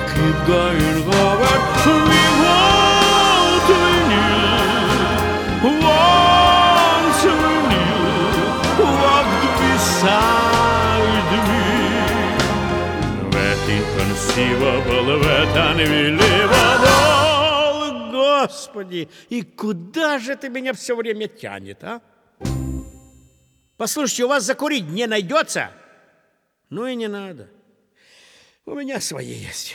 keep going forward. We want to renew, want to renew, walked beside me. That inconceivable, that unbelievable. Господи, и куда же ты меня все время тянет, а? Послушайте, у вас закурить не найдется? Ну и не надо. У меня свои есть.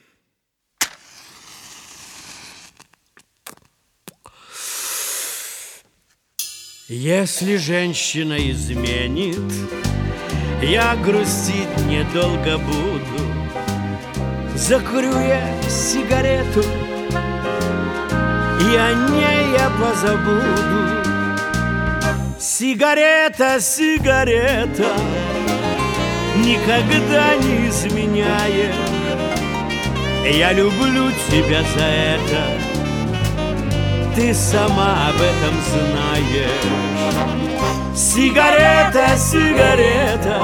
Если женщина изменит, я грустить недолго буду. Закурю я сигарету, и о ней я позабуду. Сигарета, сигарета, никогда не изменяешь. Я люблю тебя за это, ты сама об этом знаешь. Сигарета, сигарета,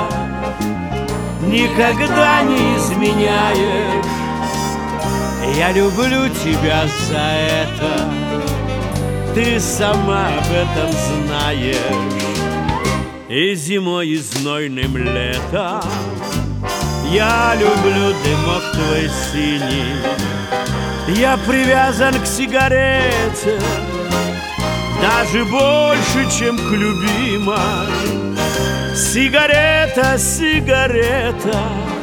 никогда не изменяешь. Я люблю тебя за это, ты сама об этом знаешь. И зимой, и знойным летом я люблю дымок твой синий. Я привязан к сигарете даже больше, чем к любимой. Сигарета, сигарета,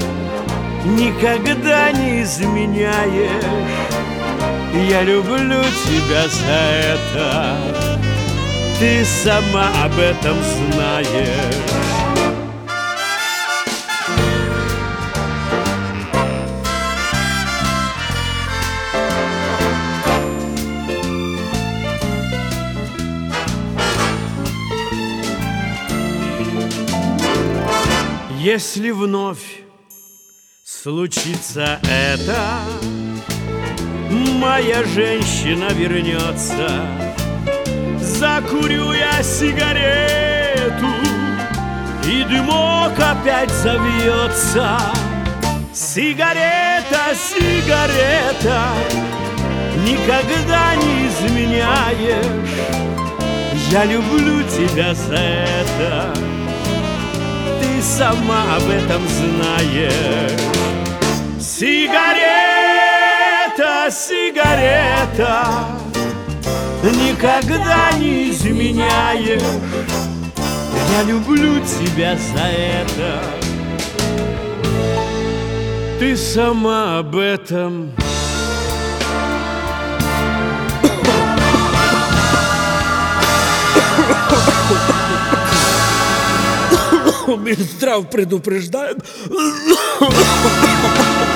никогда не изменяешь. Я люблю тебя за это, ты сама об этом знаешь. Если вновь случится это, моя женщина вернется, закурю я сигарету, и дымок опять завьется. Сигарета, сигарета, никогда не изменяешь. Я люблю тебя за это, ты сама об этом знаешь. Сигарета, сигарета, никогда не изменяешь. Я люблю тебя за это, ты сама об этом. Минздрав предупреждает.